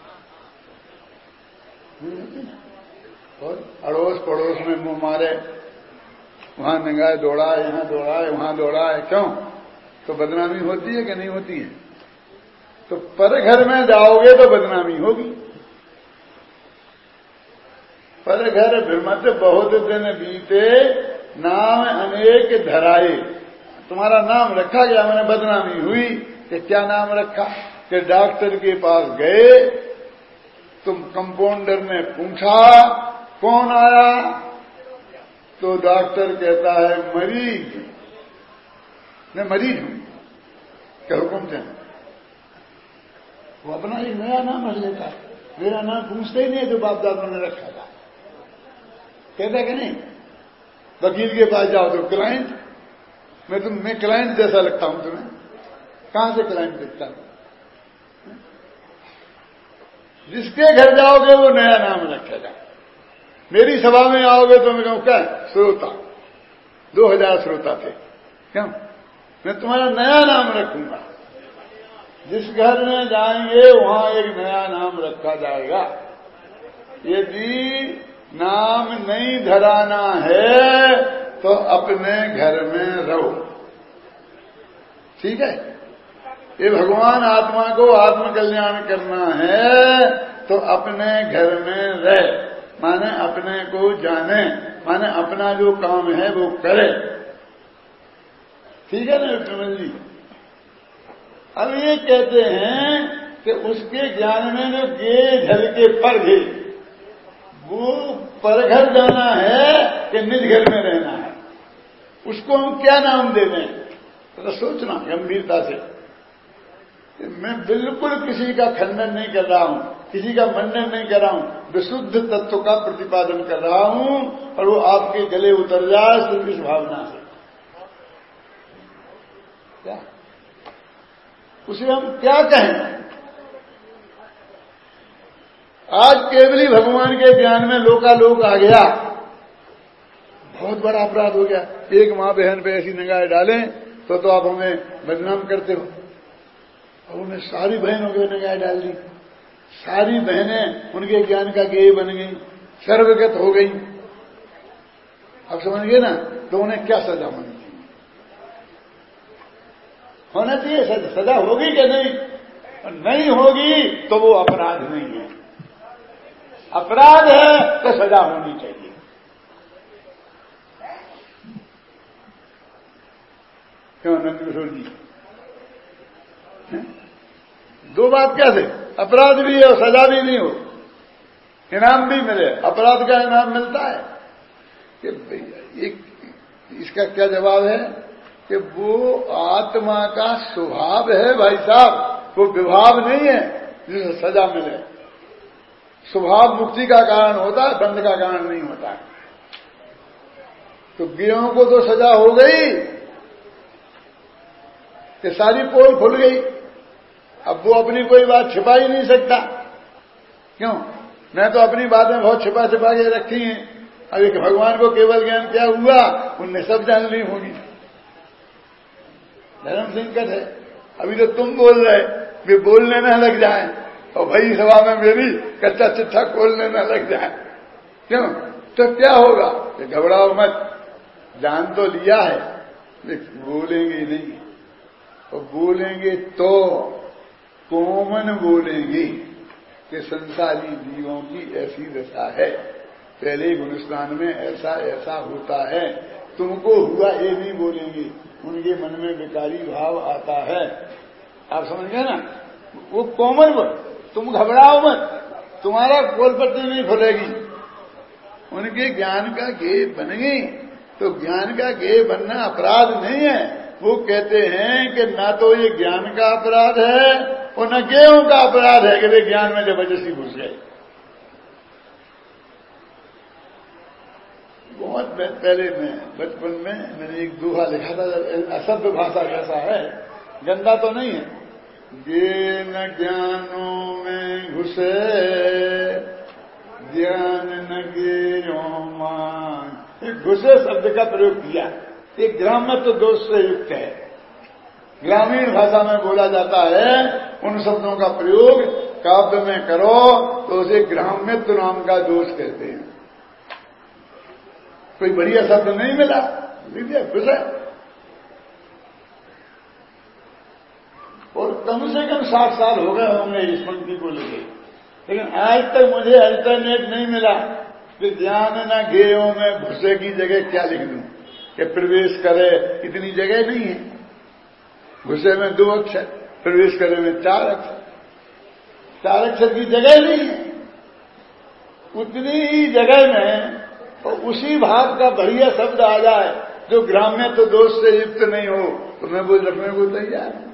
और अड़ोस पड़ोस में मुंह मारे, वहां निगाह दौड़ाए, यहां दौड़ाए, वहां दौड़ाए, क्यों? तो बदनामी होती है कि नहीं होती है? तो पर घर में जाओगे तो बदनामी होगी। पर घर भ्रमत बहुत दिन बीते, नाम अनेक धराए। तुम्हारा नाम रखा गया, मैंने बदनामी हुई कि क्या नाम रखा? कि डॉक्टर के पास गए, तुम कंपाउंडर ने पूछा कौन आया, तो डॉक्टर कहता है मरीज। मैं मरीज हूं, क्या हुक्म थे? वो अपना एक नया नाम रख लेता है, मेरा नाम पूछते ही नहीं जो बाप दादा ने रखा था। कहता कि नहीं? वकील के पास जाओ तो क्लाइंट, मैं तुम मैं क्लाइंट जैसा लगता हूं तुम्हें? कहां से क्लाइंट दिखता हूं? जिसके घर जाओगे वो नया नाम रखेगा। मेरी सभा में आओगे तो मैं कहूं क्या? श्रोता। दो हजार श्रोता थे, क्यों? मैं तुम्हारा नया नाम रखूंगा। जिस घर में जाएंगे वहां एक नया नाम रखा जाएगा। यदि नाम नहीं धराना है तो अपने घर में रहो, ठीक है? ये भगवान आत्मा को आत्मकल्याण करना है तो अपने घर में रहे, माने अपने को जाने, माने अपना जो काम है वो करे, ठीक है ना विक्रमन जी? अब ये कहते हैं कि उसके ज्ञान में जो गे झल के पर गे, वो परघर जाना है कि निज घर में रहना है, उसको हम क्या नाम दे दें? तो सोचना गंभीरता से। मैं बिल्कुल किसी का खंडन नहीं कर रहा हूं, किसी का मंडन नहीं कर रहा हूं, विशुद्ध तत्व का प्रतिपादन कर रहा हूं, और वो आपके गले उतर जाए सिर्फ इस भावना से। क्या उसे हम क्या कहें? आज केवली भगवान के ज्ञान में लोकालोक आ गया, बहुत बड़ा अपराध हो गया। एक मां बहन पे ऐसी निगाह डालें तो तो आप हमें बदनाम करते हो। और उन्हें सारी बहनों की निगाह डाल दी, सारी बहनें उनके ज्ञान का गेय बन गई, सर्वगत हो गई। अब समझ गए ना? तो उन्हें क्या सजा होनी चाहिए? होना चाहिए सजा, सजा होगी कि नहीं? नहीं होगी तो वो अपराध नहीं है, अपराध है तो सजा होनी चाहिए। क्यों नंद किशोर जी? दो बात क्या थे? अपराध भी है और सजा भी नहीं हो, इनाम भी मिले। अपराध का इनाम मिलता है कि भैया एक, इसका क्या जवाब है कि वो आत्मा का स्वभाव है भाई साहब, वो विभाव नहीं है जिसे सजा मिले। स्वभाव मुक्ति का कारण होता है, बंध का कारण नहीं होता। तो गेहूं को तो सजा हो गई कि सारी पोल खुल गई, अब वो अपनी कोई बात छिपा ही नहीं सकता। क्यों? मैं तो अपनी बातें बहुत छिपा छिपा के रखी हैं। अब एक भगवान को केवल ज्ञान क्या हुआ, उनने सब जान ली होगी। धर्म संकट है। अभी तो तुम बोल रहे, वे बोलने न लग जाए और भाई सभा में मेरी कच्चा चिट्ठा खोलने न लग जाए। क्यों? तो क्या होगा? घबराओ मत, जान तो लिया है, लेकिन बोलेंगे नहीं। और बोलेंगे तो कौमन बोलेंगे कि संसारी जीवों की ऐसी दशा है, पहले गुणस्थान में ऐसा ऐसा होता है, तुमको हुआ ये नहीं बोलेंगे, उनके मन में विकारी भाव आता है। आप समझ गए ना? वो कॉमन बोल, तुम घबराओ मत, तुम्हारा कोलपट्टी नहीं खुलेगी। उनके ज्ञान का गेय बन गई, तो ज्ञान का गेय बनना अपराध नहीं है। वो कहते हैं कि ना तो ये ज्ञान का अपराध है और न गेयों का अपराध है कि वे ज्ञान में जबरदस्ती घुस गए। बहुत पहले में बचपन में मैंने एक दोहा लिखा था, असभ्य भाषा जैसा है, गंदा तो नहीं है। ये न ज्ञानों में घुसे ज्ञान न गेयों मान, घुसे शब्द का प्रयोग किया। ये ग्राम्य तो दोष से युक्त है, ग्रामीण भाषा में बोला जाता है। उन शब्दों का प्रयोग काव्य में करो तो उसे ग्राम्यत्व नाम का दोष कहते हैं। कोई बढ़िया शब्द नहीं मिला, लीजिए घुसे। कम से कम साठ साल हो गए होंगे इस पंक्ति को लेकर, लेकिन आज तक मुझे अल्टरनेट नहीं मिला कि ज्ञान न गेयों में भूसे की जगह क्या लिख दूं कि प्रवेश करे। इतनी जगह नहीं है, भूसे में दो अक्षर, प्रवेश करे में चार अक्षर, चार अक्षर की जगह नहीं है। उतनी ही जगह में और उसी भाव का बढ़िया शब्द आ जाए जो ग्राम्य तो दोष से युक्त नहीं हो, तो मैं वो रखने को तैयार हूं।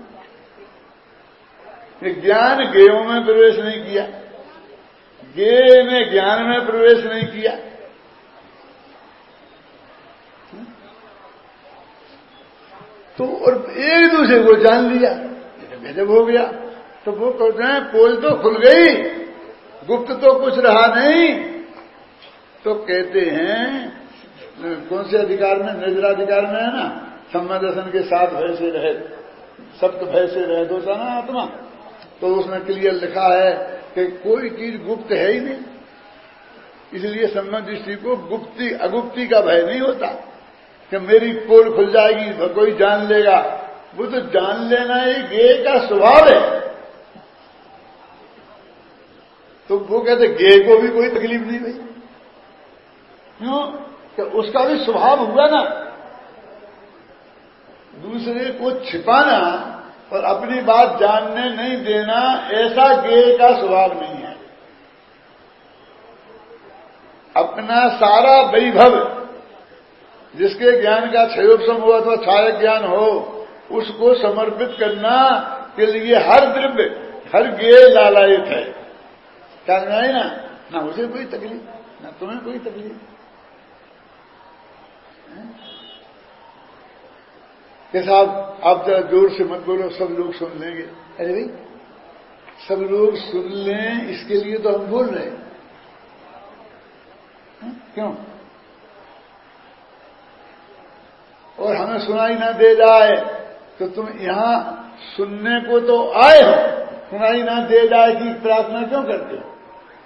ज्ञान गेयों में प्रवेश नहीं किया, गे में ज्ञान में प्रवेश नहीं किया। तो और एक दूसरे को जान लिया, जब हो गया तो वो कहते हैं पोल तो खुल गई, गुप्त तो कुछ रहा नहीं। तो कहते हैं कौन से अधिकार में, निर्जराधिकार में है ना, सम्यक दर्शन के साथ भय से रहे, सप्त भय से रहे दो ना आत्मा। तो उसमें क्लियर लिखा है कि कोई चीज गुप्त है ही नहीं, इसलिए सम्यक दृष्टि को गुप्ती अगुप्ती का भय नहीं होता कि मेरी पोल खुल जाएगी तो कोई जान लेगा। वो तो जान लेना ही गे का स्वभाव है। तो वो कहते गे को भी कोई तकलीफ नहीं भाई, क्यों कि उसका भी स्वभाव हुआ ना, दूसरे को छिपाना और अपनी बात जानने नहीं देना, ऐसा गे का स्वभाव नहीं है। अपना सारा वैभव जिसके ज्ञान का क्षयोपम हुआ अथवा छाया ज्ञान हो, उसको समर्पित करना के लिए हर द्रव्य, हर गे लालायित है। क्या है ना, ना मुझे कोई तकलीफ, ना तुम्हें कोई तकलीफ। कि साहब आप जरा जोर से मत बोलो, सब लोग सुन लेंगे। अरे भाई सब लोग सुन लें इसके लिए तो हम बोल रहे हैं, क्यों? और हमें सुनाई ना दे जाए तो तुम यहां सुनने को तो आए हो, सुनाई ना दे जाए की प्रार्थना क्यों करते हो?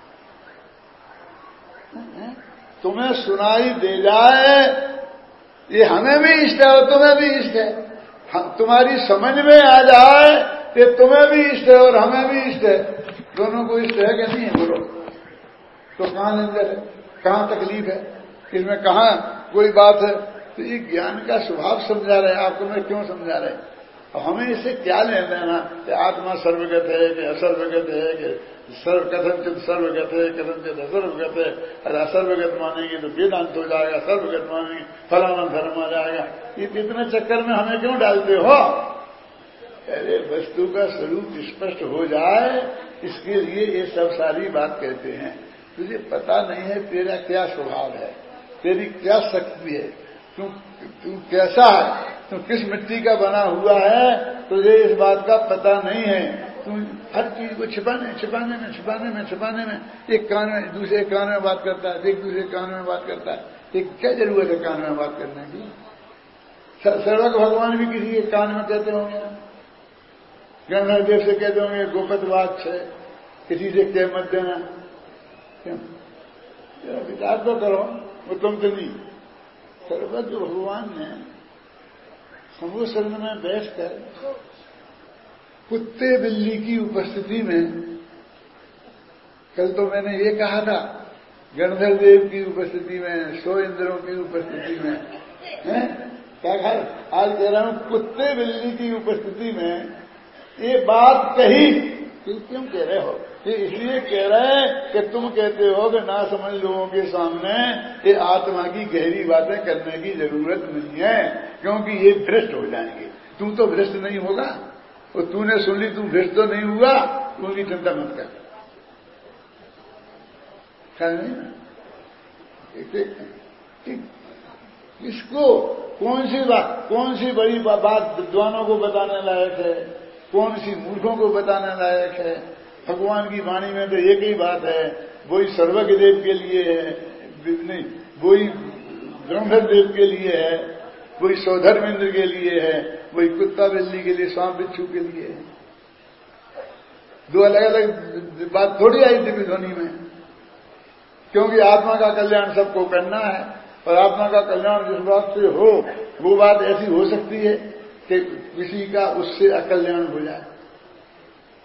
तुम्हें सुनाई दे जाए ये हमें भी इष्ट है और तुम्हें भी इष्ट है। तुम्हारी समझ में आ जाए कि तुम्हें भी इष्ट है और हमें भी इष्ट है, दोनों को इष्ट है कि नहीं है? बोलो तो कहां निंदक है, कहां तकलीफ है, इसमें कहां कोई बात है? तो ये ज्ञान का स्वभाव समझा रहे हैं आपको, मैं क्यों समझा रहे हैं। और हमें इससे क्या लेना है ना कि आत्मा सर्वगत है कि असर्वगत है, कि सर्व कथनचित सर्वगत है, कथनचित असर्वगत है। अरे असर्वगत मानेंगे तो वेदांत हो जाएगा, सर्वगत मानेंगे फलाना धर्म आ जाएगा। ये इतने चक्कर में हमें क्यों डालते हो? अरे वस्तु का स्वरूप स्पष्ट हो जाए इसके लिए ये सब सारी बात कहते हैं। तुझे पता नहीं है तेरा क्या स्वभाव है, तेरी क्या शक्ति है, तू तू कैसा है, तू किस मिट्टी का बना हुआ है, तुझे इस बात का पता नहीं है। तू हर चीज को छिपाने छिपाने में छिपाने में छिपाने में एक कान में दूसरे कान में बात करता है, एक दूसरे कान में बात करता है। एक क्या जरूरत है कान में बात करने की? सर्वक भगवान भी किसी के कान में कहते होंगे, गंगाधर देव से कहते होंगे गोपत बात है, किसी से कह मत देना। क्यों? विचार तो करो, वो तुम तो नहीं। सर्वज्ञ भगवान ने समूह शरण में बैठकर कुत्ते बिल्ली की उपस्थिति में, कल तो मैंने ये कहा था गणधर देव की उपस्थिति में, सौ इंद्रों की उपस्थिति में, है क्या कहा? आज कह रहा हूं कुत्ते बिल्ली की उपस्थिति में ये बात कही। क्यों कह रहे हो? ये इसलिए कह रहे हैं कि तुम कहते हो कि ना समझ लोगों के सामने ये आत्मा की गहरी बातें करने की जरूरत नहीं है, क्योंकि ये भ्रष्ट हो जाएंगे। तू तो भ्रष्ट नहीं होगा, और तूने सुन ली, तू भ्रष्ट तो नहीं हुआ, तू उनकी चिंता मत कर। ख्याल नहीं ना? इसको कौन सी बात, कौन सी बड़ी बात विद्वानों को बताने लायक है, कौन सी मूर्खों को बताने लायक है? भगवान की वाणी में तो एक ही बात है, वही सर्वज्ञ देव के लिए है, नहीं वही ब्रह्मधर देव के लिए है, वही सौधर्मेंद्र के लिए है, वही कुत्ता बिल्ली के लिए, सांप बिच्छू के लिए है। दो अलग अलग बात थोड़ी आई दिव्य ध्वनि में, क्योंकि आत्मा का कल्याण सबको करना है, और आत्मा का कल्याण जिस बात से हो वो बात ऐसी हो सकती है कि किसी का उससे अकल्याण हो जाए।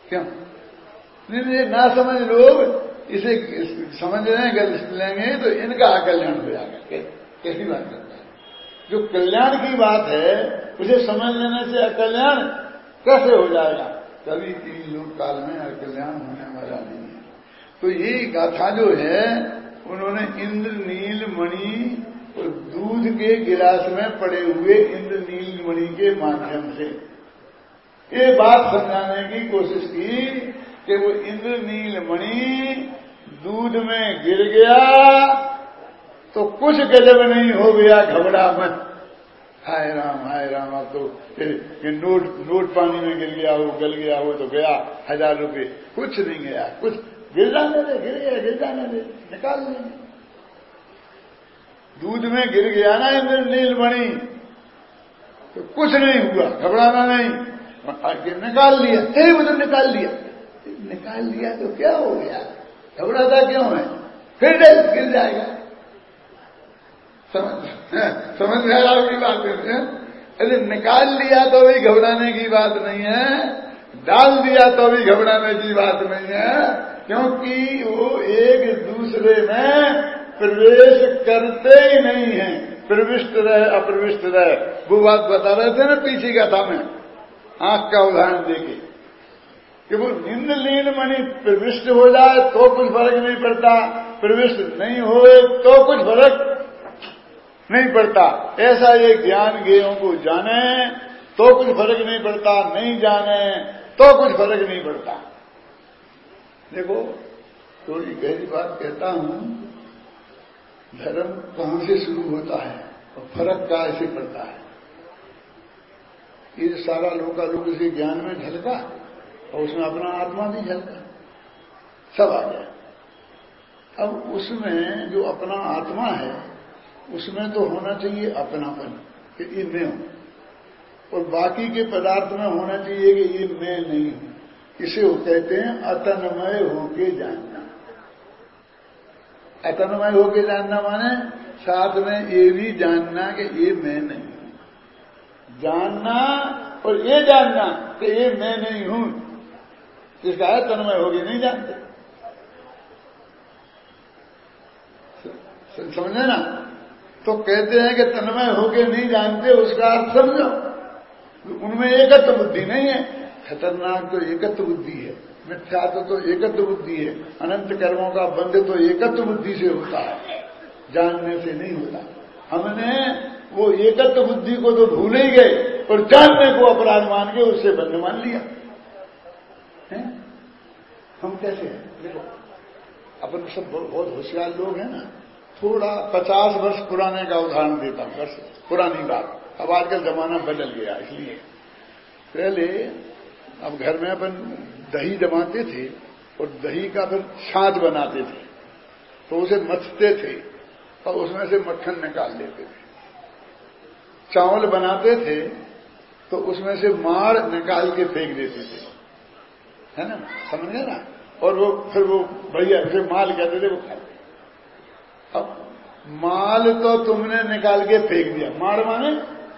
क्यों? नहीं, ना समझ लोग इसे समझ रहे हैं, गलत लेंगे तो इनका अकल्याण हो जाएगा। कैसी बात करता है? जो कल्याण की बात है उसे समझ लेने से अकल्याण कैसे हो जाएगा? कभी तीन लोक काल में अकल्याण होने वाला नहीं है। तो ये गाथा जो है उन्होंने इंद्र नील मणि और दूध के गिलास में पड़े हुए इंद्र नील मणि के माध्यम से ये बात समझाने की कोशिश की कि वो इंद्र नील मणि दूध में गिर गया तो कुछ गजब नहीं हो गया, घबरा मत। हाय राम हाय राम, अब तो फिर नोट नोट पानी में गिर गया हो, गल गया हो तो गया हजार रुपये। कुछ नहीं गया, कुछ गिर जाने दे, गिर गया गिर जाने दे, निकाल लेंगे। दूध में गिर गया ना इंद्र नील मणि तो कुछ नहीं हुआ, घबराना नहीं, निकाल लिया। हे वो तो निकाल लिया, निकाल लिया तो क्या हो गया, घबराता क्यों है? फिर गिर जाएगा। समझ समझ में आ की बात है? अरे निकाल लिया तो भी घबराने की बात नहीं है, डाल दिया तो भी घबराने की बात नहीं है, क्योंकि वो एक दूसरे में प्रवेश करते ही नहीं है। प्रविष्ट रहे अप्रविष्ट रहे, वो बात बता रहे थे ना पीछे का था मैं आंख का उदाहरण देके कि वो इंद्र नील मणि प्रविष्ट हो जाए तो कुछ फर्क नहीं पड़ता, प्रविष्ट नहीं होए तो कुछ फर्क नहीं पड़ता। ऐसा ये ज्ञान ज्ञेयों को जाने तो कुछ फर्क नहीं पड़ता, नहीं जाने तो कुछ फर्क नहीं पड़ता। देखो थोड़ी गहरी बात कहता हूं, धर्म कहां से शुरू होता है और फर्क का ऐसे पड़ता है। ये सारा लोकालोक इसी ज्ञान में झलका और उसमें अपना आत्मा भी झलका, सब आ गया। अब उसमें जो अपना आत्मा है उसमें तो होना चाहिए अपनापन कि ये मैं हूं, और बाकी के पदार्थ में होना चाहिए कि ये मैं नहीं हूं। इसे वो कहते हैं अतन्मय होके जानना। अतन्मय होके जानना माने साथ में ये भी जानना कि ये मैं नहीं हूं, जानना और ये जानना कि ये मैं नहीं हूं। इसका है तन्मय होके नहीं जानते, समझे ना? तो कहते हैं कि तन्मय होके नहीं जानते, उसका अर्थ समझो, उनमें एकत्व बुद्धि नहीं है। खतरनाक तो एकत्व बुद्धि है, मिथ्यात्व तो एकत्व बुद्धि है, अनंत कर्मों का बंध तो एकत्व बुद्धि से होता है, जानने से नहीं होता। हमने वो एकत्व बुद्धि को तो भूल ही गए और जानने को अपराध मान के उससे बंध मान लिया है? हम कैसे हैं? देखो अपन सब बहुत होशियार लोग हैं ना। थोड़ा पचास वर्ष पुराने का उदाहरण देता हूं, वर्ष पुरानी बात। अब आजकल जमाना बदल गया, इसलिए पहले अब घर में अपन दही जमाते थे और दही का फिर छाछ बनाते थे, तो उसे मथते थे और उसमें से मक्खन निकाल लेते थे। चावल बनाते थे तो उसमें से माड़ निकाल के फेंक देते थे, है ना? समझ गए ना? और वो फिर वो भैया उसे माल कहते थे, वो खाते। अब माल तो तुमने निकाल के फेंक दिया, माड़ माने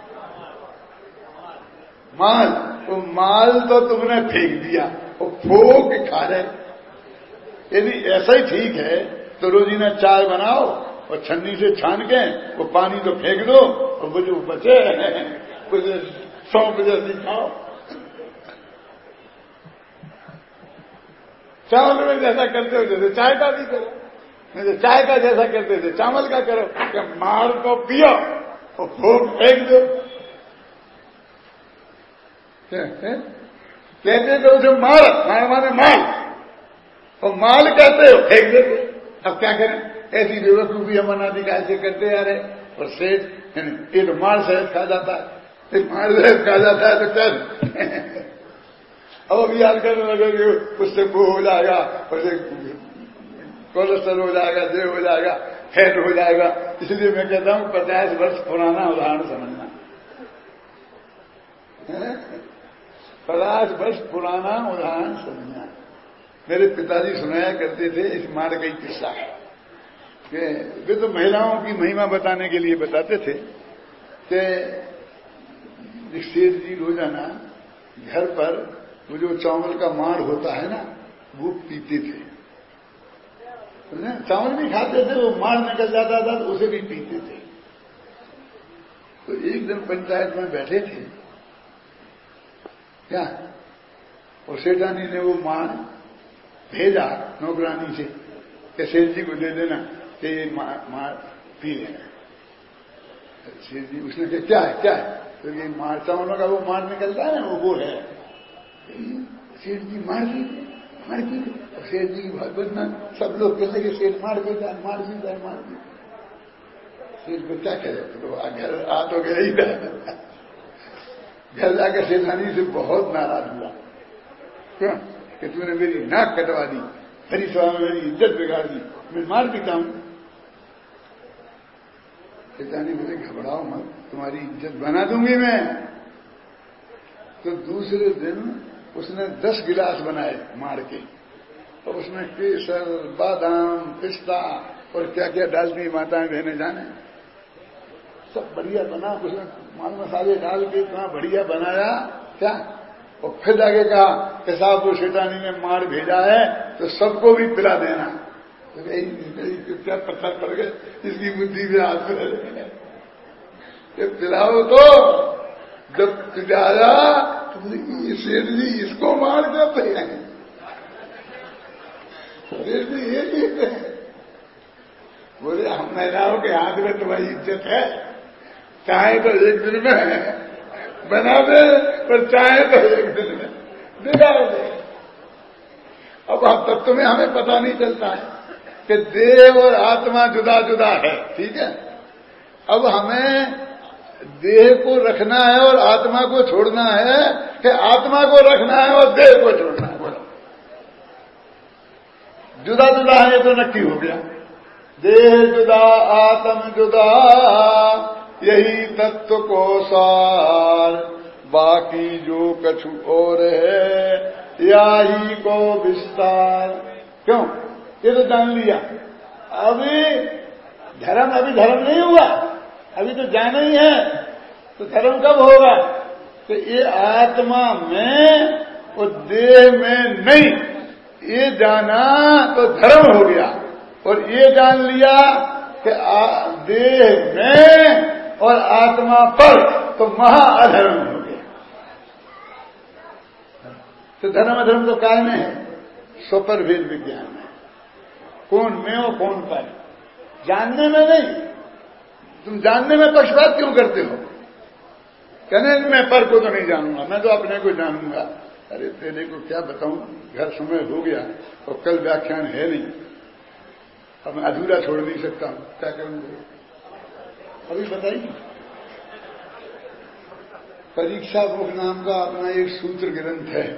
माल, तो माल तो तुमने फेंक दिया और फोक खा रहे। यदि ऐसा ही ठीक है तो रोजीना चाय बनाओ और छन्नी से छान के वो पानी तो फेंक दो और वो जो बचे कुछ सौंप जैसी खाओ। चावल में जैसा करते हो जैसे चाय का भी करो, नहीं तो चाय का जैसा करते थे चावल का करो, कि माल को पियो और फोक फेंक दो। कहते थे उसे माल, माल माने माल, और माल कहते हो फेंक देते। अब क्या करें, ऐसी बेवकूफी हम अनाधिकार से करते आ रहे। और सेठ ये तो माल शहद खा जाता है, माल शहद खा जाता है तो चल अब अभी याद करने लगेंगे उससे वो हो जाएगा, उससे कोलेस्ट्रॉल हो जाएगा, ये हो जाएगा, फैट हो जाएगा। इसलिए मैं कहता हूं पचास वर्ष पुराना उदाहरण समझना, पचास वर्ष पुराना उदाहरण समझना। मेरे पिताजी सुनाया करते थे इस मार गई किस्सा कि वे तो महिलाओं की महिमा बताने के लिए बताते थे कि सेठ जी रोजाना घर पर वो जो चावल का माड़ होता है ना, वो पीते थे। चावल भी खाते थे, वो माड़ निकल जाता था तो उसे भी पीते थे। तो एक दिन पंचायत में बैठे थे क्या, और सेठानी ने वो माड़ भेजा नौकरानी से कि सेठ जी को दे देना कि ये माड़ पी लेना। सेठ जी, उसने कहा क्या है क्या है, तो ये माड़ चावलों का वो माड़ निकलता है ना, वो वो है। सेठ जी मार पी मार पी और सेठ जी की भागवत में सब लोग कहते कि सेठ मार पीता है मार पीता है मार पीता। सेठ को क्या करे, तो घर आ तो गया ही था। घर जाकर सेठानी से बहुत नाराज हुआ, क्यों कि तूने मेरी नाक कटवा दी, हरी सभा में मेरी इज्जत बिगाड़ दी, मैं मार पीता हूं। सेठानी बोले घबराओ मत, तुम्हारी इज्जत बना दूंगी मैं। तो दूसरे दिन उसने दस गिलास बनाए मार के, और उसमें केसर, बादाम, पिस्ता और क्या क्या डालती माताएं बहनें जाने, सब बढ़िया बना। उसमें माल मसाले डाल के इतना बढ़िया बनाया क्या, और फिर आगे कहा कि साहब वो सेठानी ने मार भेजा है तो सबको भी पिला देना। तो क्या पत्थर पड़ गए, इसकी बुद्धि में हाथ में ले पिलाओ। तो जब पिलाया तो सेठ जी इसको मार देते हैं, सेठ जी ये चीज है। बोले हम महिलाओं के हाथ में तुम्हारी इज्जत है, चाहे तो एक दिन में बना दे और चाहे तो एक दिन में बिगाड़ दे। अब हम तत्व में हमें पता नहीं चलता है कि देह और आत्मा जुदा जुदा है, ठीक है। अब हमें देह को रखना है और आत्मा को छोड़ना है कि आत्मा को रखना है और देह को छोड़ना है। बोलो जुदा जुदा है, ये तो नक्की हो गया। देह जुदा आत्म जुदा, यही तत्व को सार, बाकी जो कछु और है या ही को विस्तार। क्यों, ये तो जान लिया। अभी धर्म अभी धर्म नहीं हुआ, अभी तो जाना ही है। तो धर्म कब होगा, तो ये आत्मा में और देह में नहीं, ये जाना तो धर्म हो गया। और ये जान लिया कि देह में और आत्मा पर तो महाअधर्म हो गया। तो धर्म अधर्म तो काय में है, स्वपर भेद विज्ञान में, कौन में और कौन पर, जानने में नहीं। तुम जानने में पक्षपात क्यों करते हो, कहने मैं पर को तो नहीं जानूंगा, मैं तो अपने को जानूंगा। अरे तेरे को क्या बताऊं, घर समय हो गया और कल व्याख्यान है नहीं, अब मैं अधूरा छोड़ नहीं सकता हूं, क्या करूंगा अभी बताइए। परीक्षा बुक नाम का अपना एक सूत्र ग्रंथ है,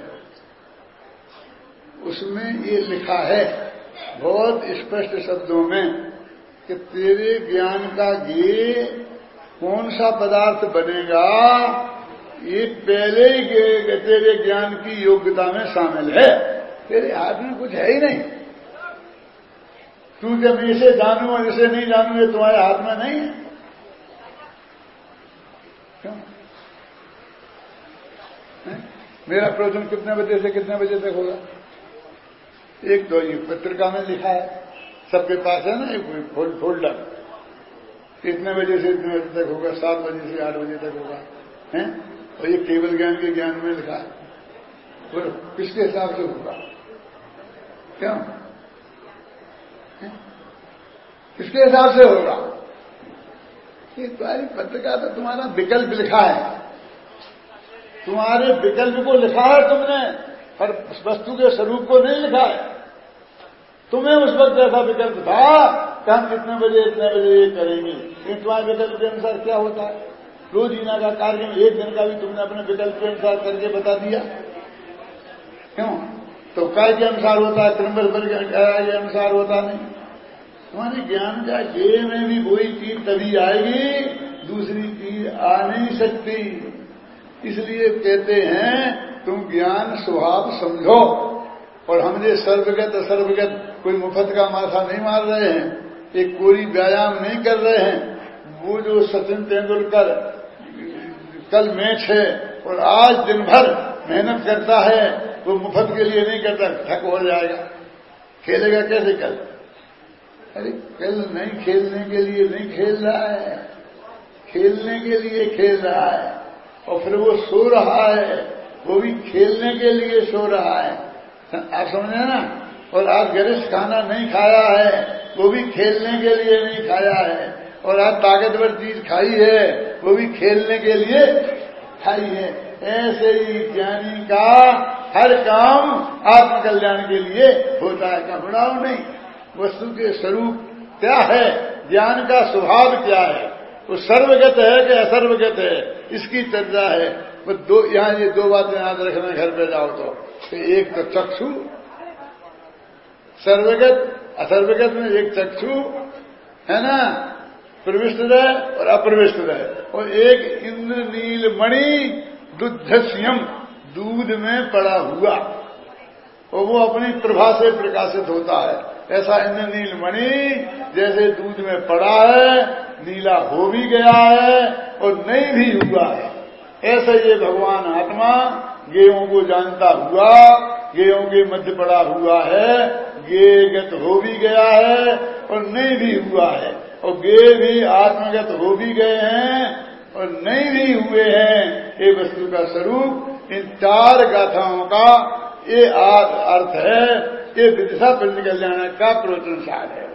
उसमें ये लिखा है बहुत स्पष्ट शब्दों में कि तेरे ज्ञान का ये कौन सा पदार्थ बनेगा, ये पहले ही तेरे ज्ञान की योग्यता में शामिल है, तेरे हाथ में कुछ है ही नहीं। तू जब इसे जानू और इसे नहीं जानू, ये तुम्हारे हाथ में नहीं है। क्यों? मेरा प्रवचन कितने बजे से कितने बजे तक होगा, एक तो ये पत्रिका में लिखा है, सबके पास है ना एक फोल्डर, इतने बजे से इतने बजे तक होगा, सात बजे से आठ बजे तक होगा, हैं? और ये केवल ज्ञान के ज्ञान में लिखा है, बोलो किसके हिसाब से होगा, क्यों किसके हिसाब से होगा? ये तुम्हारी पत्रिका तो तुम्हारा विकल्प लिखा है, तुम्हारे विकल्प को लिखा है तुमने, पर वस्तु के स्वरूप को नहीं लिखा है। तुम्हें उस वक्त ऐसा विकल्प था कि हम इतने बजे इतने बजे ये करेंगे, लेकिन तुम्हारे विकल्प के अनुसार क्या होता है, रोजीना का कार्य एक दिन का भी तुमने अपने विकल्प के अनुसार करके बता दिया। क्यों? तो काय के अनुसार होता है, क्रमबद्ध के अनुसार होता नहीं। तुम्हारे ज्ञान का देह में भी वही चीज तभी आएगी, दूसरी चीज आ नहीं सकती। इसलिए कहते हैं तुम ज्ञान स्वभाव समझो, और हम ये सर्वगत असर्वगत कोई मुफ्त का माथा नहीं मार रहे हैं, एक कोई व्यायाम नहीं कर रहे हैं। वो जो सचिन तेंदुलकर कल मैच है और आज दिन भर मेहनत करता है वो मुफ्त के लिए नहीं करता, थक हो जाएगा, खेलेगा कैसे कल? अरे कल नहीं खेलने के लिए नहीं खेल रहा है, खेलने के लिए खेल रहा है। और फिर वो सो रहा है, वो भी खेलने के लिए सो रहा है, आप समझे ना। और आज गरिष्ठ खाना नहीं खाया है, वो भी खेलने के लिए नहीं खाया है। और आज ताकतवर चीज खाई है, वो भी खेलने के लिए खाई है। ऐसे ही ज्ञानी का हर काम आत्मकल्याण के लिए होता है, कपड़ाओं नहीं। वस्तु के स्वरूप क्या है, ज्ञान का स्वभाव क्या है, वो सर्वगत है कि असर्वगत है, इसकी चर्चा है। वो दो यहां ये दो बातें याद रखना घर पे जाओ तो, एक तो चक्षु सर्वगत, असर्वगत में एक चक्षु है ना, प्रविष्ट रहे और अप्रविष्ट रहे। और एक इंद्र नील मणि दुग्धस्यम, दूध में पड़ा हुआ, और वो अपनी प्रभा से प्रकाशित होता है। ऐसा इंद्र नील मणि जैसे दूध में पड़ा है, नीला हो भी गया है और नहीं भी हुआ है, ऐसा ये भगवान आत्मा गेयों को जानता हुआ, गेयों के मध्य पड़ा हुआ है, गेयगत हो भी गया है और नहीं भी हुआ है, और गे भी आत्मगत हो भी गए हैं और नहीं भी हुए हैं। ये वस्तु का स्वरूप इन चार गाथाओं का ये अर्थ है। ये विदिशा पंच कल्याण का प्रवचन सार है।